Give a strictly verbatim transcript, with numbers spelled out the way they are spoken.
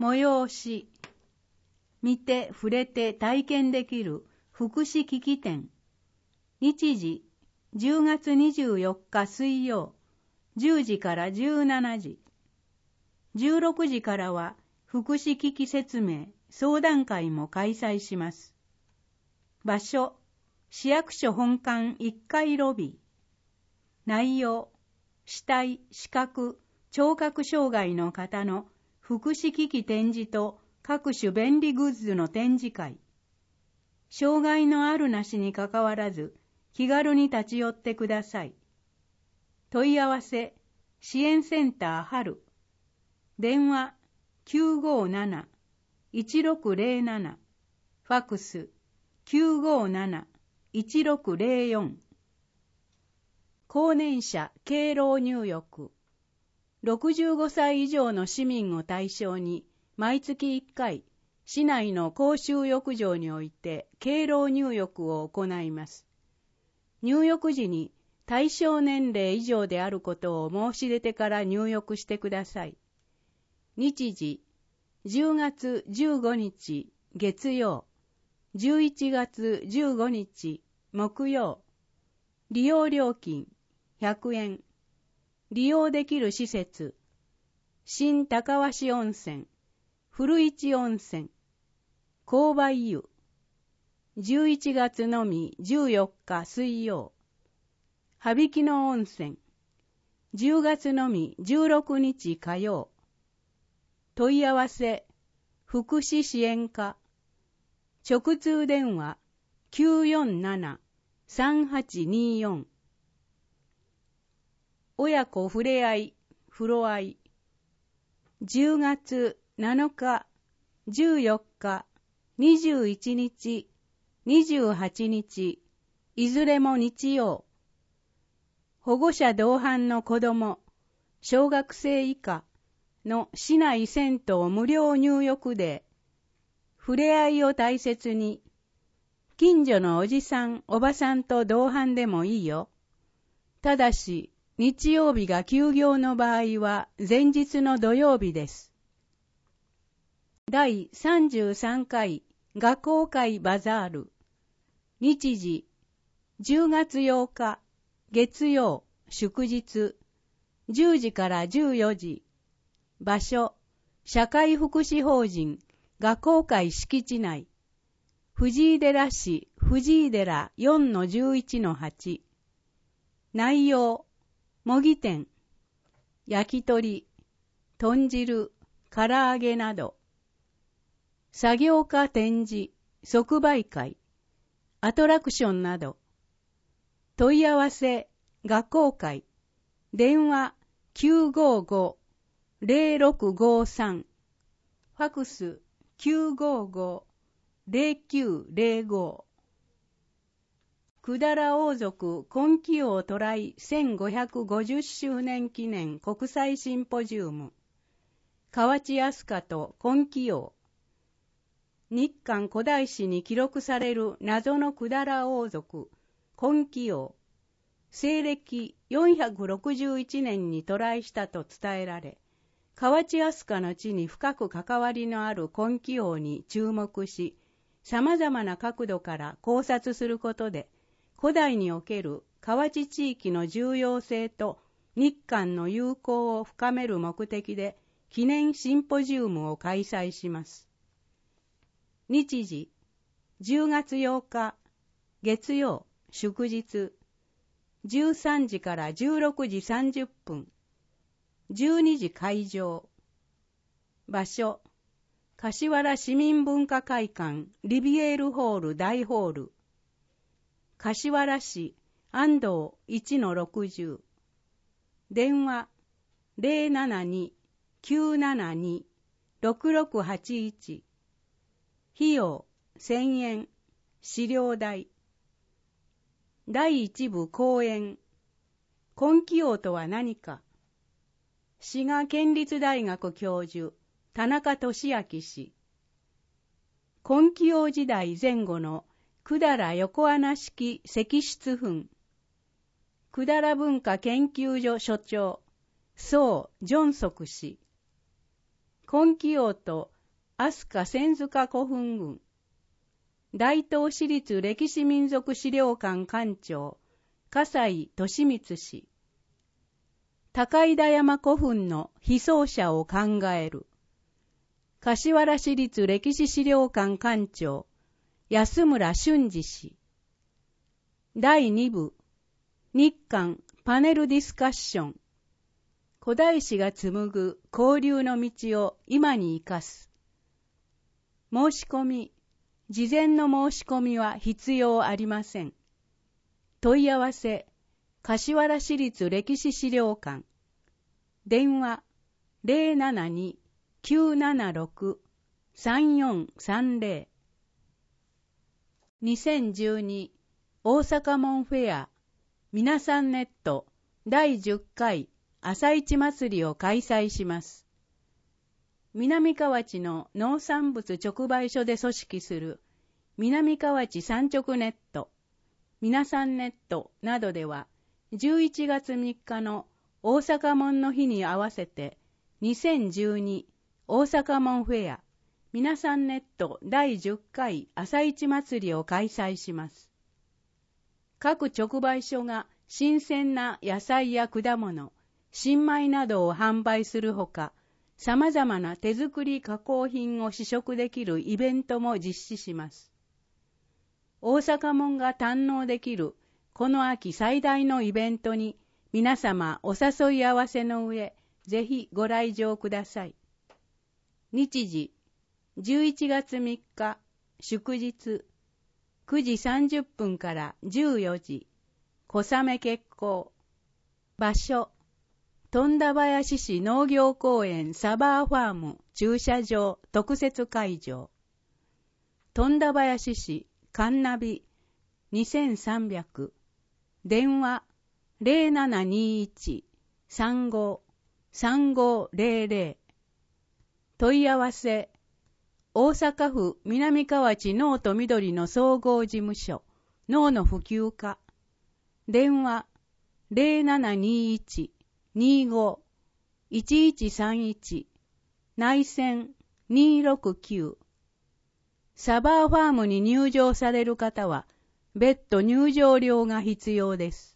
催し、見て触れて体験できる福祉機器展。日時、じゅうがつにじゅうよっか水曜、じゅうじからじゅうしちじ。じゅうろくじからは福祉機器説明、相談会も開催します。場所、市役所本館いっかいロビー。内容、視体、視覚、聴覚障害の方の福祉機器展示と各種便利グッズの展示会。障害のあるなしにかかわらず、気軽に立ち寄ってください。問い合わせ、支援センター春。電話、きゅうごなな、いちろくぜろなな。ファクス、きゅうごなな、いちろくぜろよん。高年者敬老入浴。ろくじゅうごさい以上の市民を対象に、毎月いっかい、市内の公衆浴場において敬老入浴を行います。入浴時に対象年齢以上であることを申し出てから入浴してください。日時、じゅうがつじゅうごにち月曜、じゅういちがつじゅうごにち木曜。利用料金ひゃくえん。利用できる施設、新高鷲温泉、古市温泉、紅梅湯。じゅういちがつのみじゅうよっか水曜。羽曳野温泉。じゅうがつのみじゅうろくにち火曜。問い合わせ、福祉支援課。直通電話 きゅうよんなな、さんはちによん。親子ふれあい、風呂あい。じゅうがつなのか、じゅうよっか、にじゅういちにち、にじゅうはちにち、いずれも日曜。保護者同伴の子供、小学生以下の市内銭湯無料入浴デー。ふれあいを大切に、近所のおじさん、おばさんと同伴でもいいよ。ただし、日曜日が休業の場合は前日の土曜日です。だいさんじゅうさんかい画工会バザール。日時、じゅうがつようか月曜祝日、じゅうじからじゅうよじ。場所、社会福祉法人画工会敷地内。藤井寺市藤井寺 よんのじゅういちのはち。内容、模擬店、焼き鳥、豚汁、唐揚げなど。作業家展示、即売会、アトラクションなど。問い合わせ、画工会、電話 きゅうごご、ぜろろくごさん、ファクス きゅうごご、ぜろきゅうぜろご。百済王族金亀王渡来せんごひゃくごじゅっしゅうねん記念国際シンポジウム。河内飛鳥と金亀王。日韓古代史に記録される謎の百済王族金亀王。西暦よんひゃくろくじゅういちねんに渡来したと伝えられ、河内飛鳥の地に深く関わりのある金亀王に注目し、様々な角度から考察することで、古代における河内地域の重要性と日韓の友好を深める目的で記念シンポジウムを開催します。日時、じゅうがつようか月曜祝日、じゅうさんじからじゅうろくじさんじゅっぷん、じゅうにじ開場。場所、柏原市民文化会館リビエールホール大ホール。柏原市安藤 いちのろくじゅう。電話 ぜろななに きゅうななに ろくろくはちいち。費用せんえん。資料代。だいいち部講演。金亀王とは何か。滋賀県立大学教授田中俊明氏。金亀王時代前後の百済横穴式石室墳。百済文化研究所所長、宋ジョンソク氏。 根気王と飛鳥千塚古墳群、大東市立歴史民族資料館館長、笠井利光氏、高井田山古墳の被葬者を考える、柏原市立歴史資料館館長、安村俊二氏、だいに部、日韓パネルディスカッション、古代史が紡ぐ交流の道を今に生かす。申し込み、事前の申し込みは必要ありません。問い合わせ、柏原市立歴史資料館。電話、ゼロななに きゅうななろく さんよんさんゼロ。にせんじゅうに大阪門フェア、皆さんネットだいじゅっかい朝市祭りを開催します。南河内の農産物直売所で組織する南河内産直ネット、皆さんネットなどでは、じゅういちがつみっかの大阪門の日に合わせてにせんじゅうに大阪門フェア、皆さんネットだいじゅっかい朝市祭りを開催します。各直売所が新鮮な野菜や果物、新米などを販売するほか、様々な手作り加工品を試食できるイベントも実施します。大阪門が堪能できるこの秋最大のイベントに皆様お誘い合わせの上、ぜひご来場ください。日時、じゅういちがつみっか、祝日、くじさんじゅっぷんからじゅうよじ、小雨決行。場所、富田林市農業公園サバーファーム駐車場特設会場。富田林市カンナビにせんさんびゃく。電話ゼロななにいち さんご さんごゼロゼロ。問い合わせ、大阪府南河内農と緑の総合事務所農の普及課。電話ゼロななにいち にご いちいちさんいち。内線にーろくきゅう。サバーファームに入場される方は別途入場料が必要です。